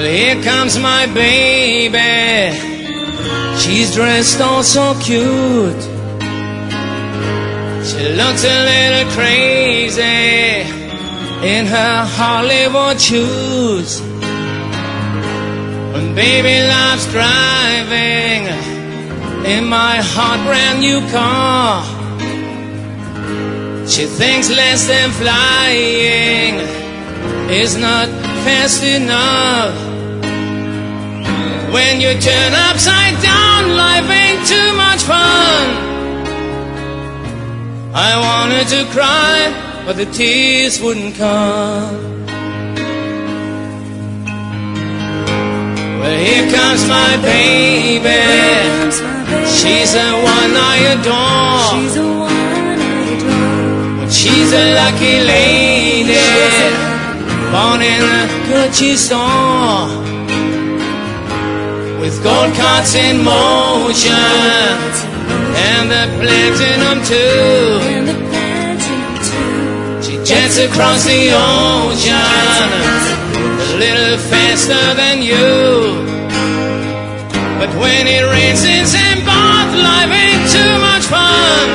Well, here comes my baby. She's dressed all so cute. She looks a little crazy in her Hollywood shoes. When baby loves driving in my hot brand new car, she thinks less than flying is not fast enough. When you turn upside down, life ain't too much fun. I wanted to cry, but the tears wouldn't come. Well, here comes my baby. She's the one I adore. But she's a lucky lady, born in a Gucci store, with gold cards in motion and the platinum too. She jets across the ocean a little faster than you. But when it rains in St. Bart, life ain't too much fun.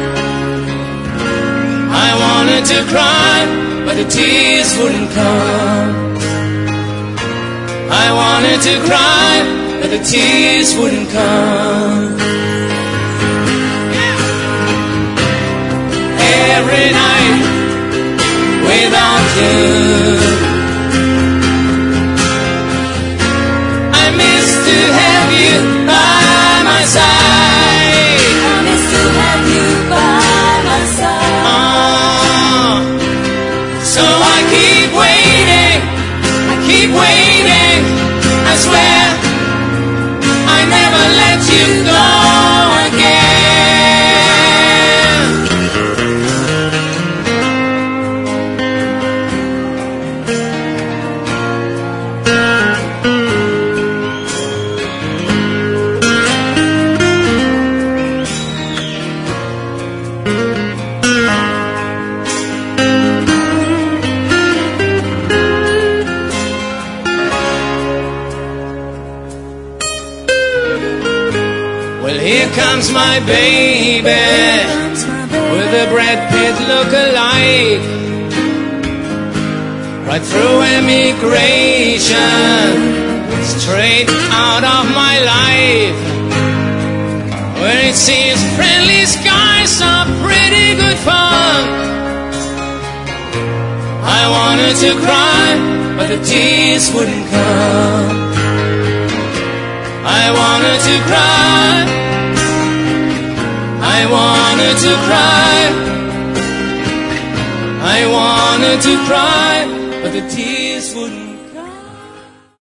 I wanted to cry, but the tears wouldn't come. I wanted to cry, but the tears wouldn't come. Every night without you, I miss to have you by my side. I miss to have you by my side. Oh, so I keep waiting, I swear I never let you go again. Well, here comes my baby with a Brad Pitt look-alike, right through immigration, straight out of my life, where it seems friendly skies are pretty good fun. I wanted to cry, but the tears wouldn't come. I wanted to cry, I wanted to cry, I wanted to cry, but the tears wouldn't